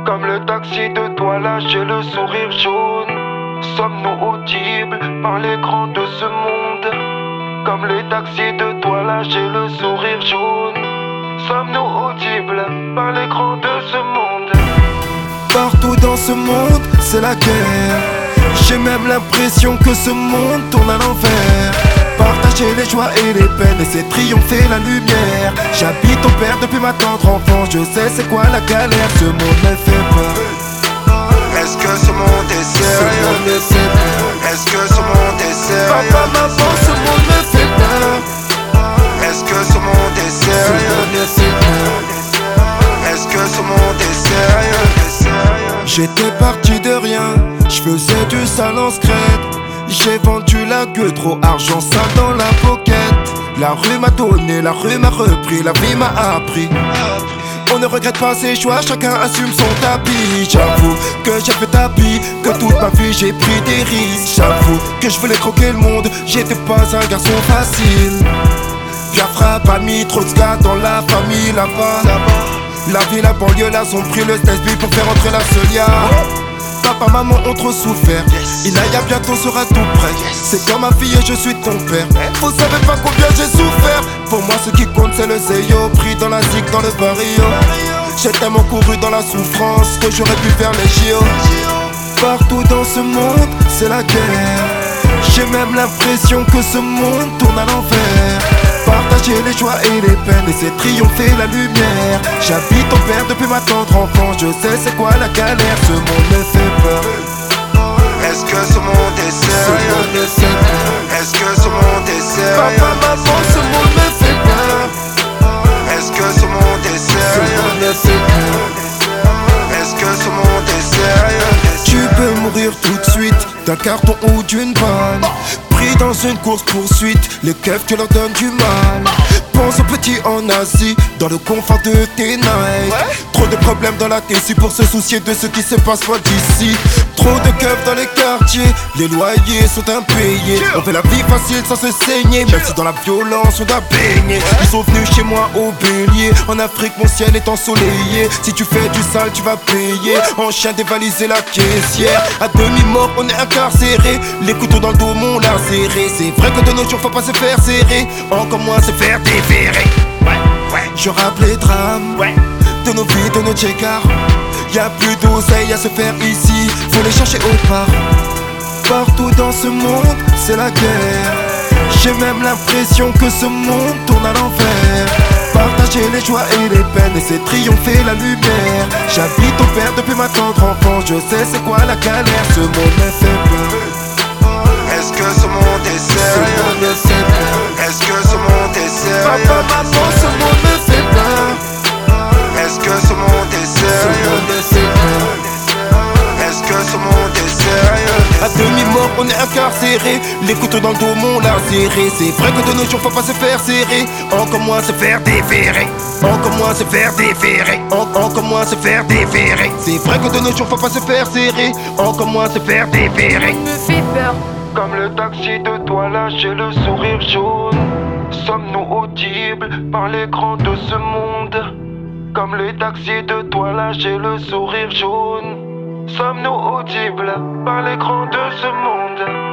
Comme le taxi de toi là, j'ai le sourire jaune. Sommes-nous audibles par l'écran de ce monde? Comme les taxis de toi là, j'ai le sourire jaune. Sommes-nous audibles par l'écran de ce monde? Partout dans ce monde, c'est la guerre. J'ai même l'impression que ce monde tourne à l'envers. Partager les joies et les peines et c'est triompher la lumière. J'habite ton père depuis ma tendre enfance. Je sais c'est quoi la galère. Ce monde me fait peur. Est-ce que ce monde est sérieux? Est-ce que ce monde est sérieux? Papa, maman, ce monde me fait peur. Est-ce que ce monde est sérieux? Est-ce que ce monde est sérieux? J'étais parti de rien, je faisais du sale en scred. J'ai vendu la gueule, trop argent sale dans la pocket. La rue m'a donné, la rue m'a repris, la vie m'a appris. On ne regrette pas ses choix, chacun assume son tapis. J'avoue que j'ai fait tapis, que toute ma vie j'ai pris des risques. J'avoue que je voulais croquer le monde, j'étais pas un garçon facile. Biafra pas mis trop de gars dans la famille là-bas. La ville, la banlieue, là, ont pris le SB pour faire entrer la Solia. Papa, maman ont trop souffert. Inaya bientôt sera tout prêt. C'est comme ma fille et je suis ton père. Vous savez pas combien j'ai souffert. Pour moi ce qui compte c'est le Zeyo. Pris dans la zig dans le barrio. J'ai tellement couru dans la souffrance que j'aurais pu faire les JO. Partout dans ce monde c'est la guerre. J'ai même l'impression que ce monde tourne à l'envers. Partager les joies et les peines et c'est triompher la lumière. J'habite ton père depuis ma tendre enfance. Je sais c'est quoi la galère. Ce monde me fait peur. Est-ce que ce monde est sérieux? Est-ce que ce monde est sérieux? Papa, maman, ce monde me fait peur. Est-ce que ce monde est sérieux? Est-ce que ce monde est sérieux? Tu peux mourir tout de suite d'un carton ou d'une balle. Pris dans une course poursuite, les keufs tu leur donnes du mal. Pense aux petits en Asie, dans le confort de tes nights. Trop de problèmes dans la TC pour se soucier de ce qui se passe pas d'ici. Trop de keufs dans les quartiers, les loyers sont impayés. On fait la vie facile sans se saigner, même si dans la violence on doit baigner. Ils sont venus chez moi au bélier, en Afrique mon ciel est ensoleillé. Si tu fais du sale tu vas payer, en chien dévaliser la caissière. À demi-mort on est incarcéré, les couteaux dans le dos m'ont lacéré. C'est vrai que de nos jours faut pas se faire serrer, encore moins se faire déverrer. Je rappe les drames de nos vies, de nos tchécars. Y'a plus d'oseille à se faire ici, faut les chercher au part. Partout dans ce monde, c'est la guerre. J'ai même l'impression que ce monde tourne à l'envers. Partager les joies et les peines et c'est triompher la lumière. J'habite ton père depuis ma tendre enfance. Je sais c'est quoi la galère. Ce monde me fait peur. Est-ce que ce monde est sérieux? Est-ce que ce monde est sérieux? Papa, maman, ce monde me fait peur. Est-ce que ce monde est sérieux? Est-ce que ce monde est sérieux? À demi-mort on est incarcéré, les couteaux dans le dos m'ont lacéré. C'est vrai que de nos jours faut pas se faire serrer, encore moins se faire déférer. Encore moins se faire déférer, encore moins se faire déférer. C'est vrai que de nos jours faut pas se faire serrer, encore moins se faire déférer. Me fait peur. Comme le taxi de toi là, j'ai le sourire jaune. Sommes-nous audibles par l'écran de ce monde? Comme les taxis de toi là, j'ai le sourire jaune. Sommes-nous audibles par l'écran de ce monde?